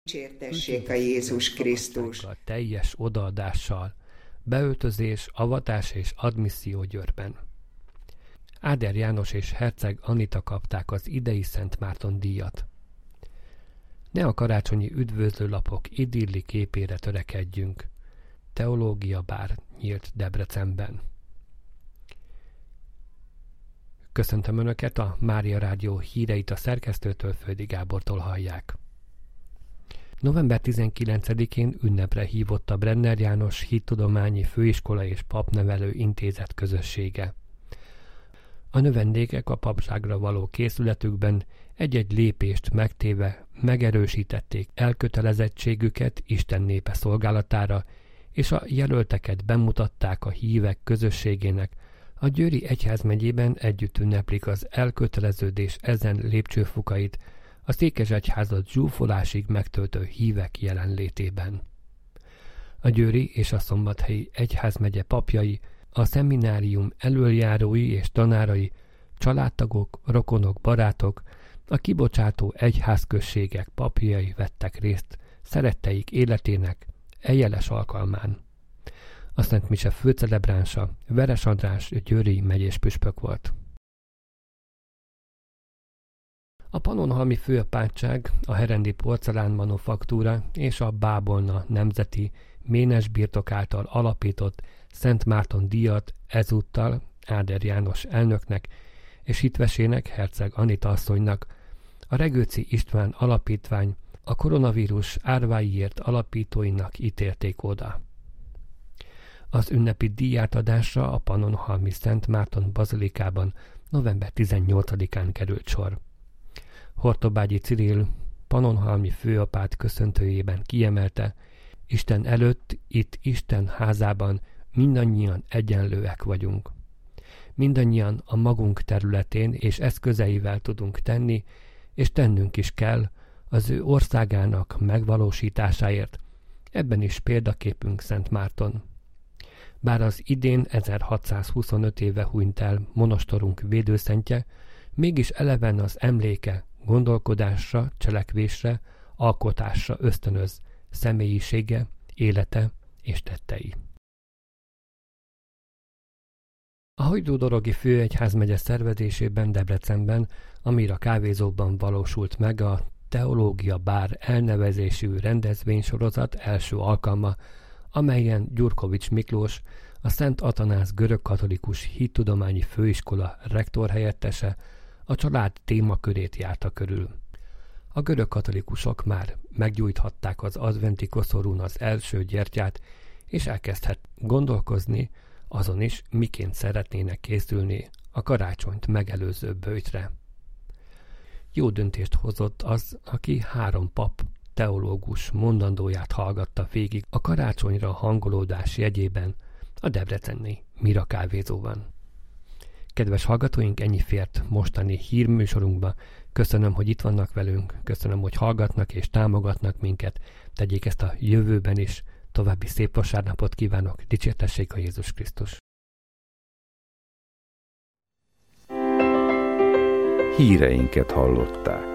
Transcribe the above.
Dicsértessék a Jézus Krisztus! A teljes odaadással, beöltözés, avatás és admisszió Győrben. Áder János és Herceg Anita kapták az idei Szent Márton díjat. Ne a karácsonyi üdvözlőlapok idilli képére törekedjünk. Teológia bár nyílt Debrecenben. Köszöntöm Önöket, a Mária Rádió híreit a szerkesztőtől, Földi Gábortól hallják. November 19-én ünnepre hívott a Brenner János Hittudományi Főiskola és Papnevelő Intézet közössége. A növendékek a papságra való készületükben egy-egy lépést megtéve megerősítették elkötelezettségüket Isten népe szolgálatára, és a jelölteket bemutatták a hívek közösségének. A Győri Egyházmegyében együtt ünneplik az elköteleződés ezen lépcsőfokait a székesegyházat zsúfolásig megtöltő hívek jelenlétében. A győri és a szombathelyi egyházmegye papjai, a szeminárium elöljárói és tanárai, családtagok, rokonok, barátok, a kibocsátó egyházközségek papjai vettek részt szeretteik életének jeles alkalmán. A Szent Mise főcelebránsa Veres András győri megyés püspök volt. A Pannonhalmi Főapátság, a Herendi Porcelán Manufaktúra és a Bábolna Nemzeti Ménes birtok által alapított Szent Márton díjat ezúttal Áder János elnöknek és hitvesének, Herceg Anita asszonynak, a Regőci István Alapítvány a koronavírus árváiért alapítóinak ítélték oda. Az ünnepi díjátadásra a Pannonhalmi Szent Márton bazilikában november 18-án került sor. Hortobágyi Cirill pannonhalmi főapát köszöntőjében kiemelte, Isten előtt, itt Isten házában mindannyian egyenlőek vagyunk. Mindannyian a magunk területén és eszközeivel tudunk tenni, és tennünk is kell az ő országának megvalósításáért. Ebben is példaképünk Szent Márton. Bár az idén 1625 éve hunyt el monostorunk védőszentje, mégis eleven az emléke gondolkodásra, cselekvésre, alkotásra ösztönöz személyisége, élete és tettei. A Hajdúdorogi Főegyházmegye szervezésében Debrecenben, a Mira kávézóban valósult meg a Teológia bár elnevezésű rendezvénysorozat első alkalma, amelyen Gyurkovics Miklós, a Szent Atanász Görögkatolikus Hittudományi Főiskola rektorhelyettese a család témakörét járta körül. A görögkatolikusok már meggyújthatták az adventi koszorún az első gyertyát, és elkezdhet gondolkozni azon is, miként szeretnének készülni a karácsonyt megelőző böjtre. Jó döntést hozott az, aki 3 pap teológus mondandóját hallgatta végig a karácsonyra hangolódás jegyében a debreceni Mira kávézóban. Kedves hallgatóink, ennyi fért mostani hírműsorunkba. Köszönöm, hogy itt vannak velünk, köszönöm, hogy hallgatnak és támogatnak minket. Tegyék ezt a jövőben is. További szép vasárnapot kívánok. Dicsértessék a Jézus Krisztus! Híreinket hallották.